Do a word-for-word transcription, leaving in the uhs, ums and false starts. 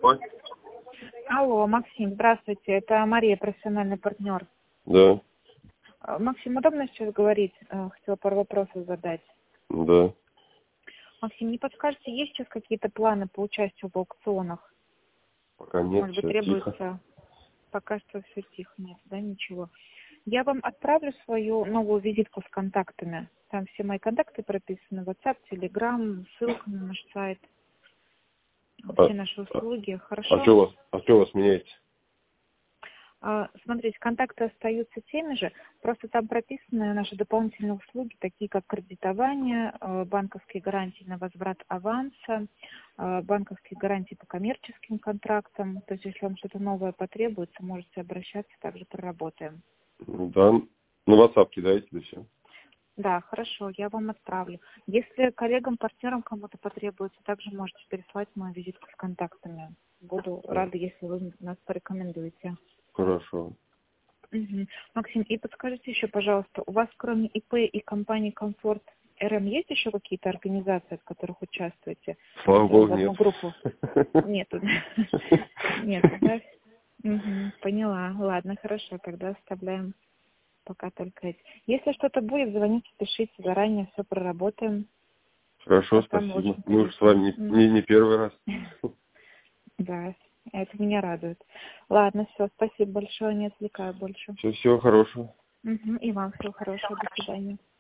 Ой. Алло, Максим, здравствуйте. Это Мария, профессиональный партнер. Да, А, Максим, удобно сейчас говорить? А, Хотела пару вопросов задать. да. Максим, не подскажете, есть сейчас какие-то планы по участию в аукционах? Пока нет, Может быть, все тихо. требуется... Пока что все тихо, нет, да, ничего. Я вам отправлю свою новую визитку с контактами. Там все мои контакты прописаны. WhatsApp, Telegram, ссылка на наш сайт. А, Все наши а, услуги. а Хорошо? что у вас, а что у вас меняется? А, Смотрите, контакты остаются теми же, просто там прописаны наши дополнительные услуги, такие как кредитование, э, банковские гарантии на возврат аванса, э, банковские гарантии по коммерческим контрактам. То есть, если вам что-то новое потребуется, можете обращаться, также проработаем. Да, на WhatsApp кидайте, да все. Да, хорошо, я вам отправлю. Если коллегам, партнерам кому-то потребуется, также можете переслать мою визитку с контактами. Буду рада, если вы нас порекомендуете. Хорошо. Мгм. Максим, и подскажите еще, пожалуйста, у вас кроме ИП и компании «Комфорт РМ» есть еще какие-то организации, в которых участвуете? Слава Э, богу, В одну нет. группу? Нету. Нету, да? Мгм. Поняла. Ладно, хорошо, тогда оставляем пока только эти. Если что-то будет, звоните, пишите заранее, все проработаем. Хорошо, Пока мы спасибо. очень Мы уже с вами интересны. не, не, не первый раз. Да, это меня радует. Ладно, все, спасибо большое, не отвлекаю больше. Все, всего хорошего. Мгм. И вам всего хорошего, до свидания.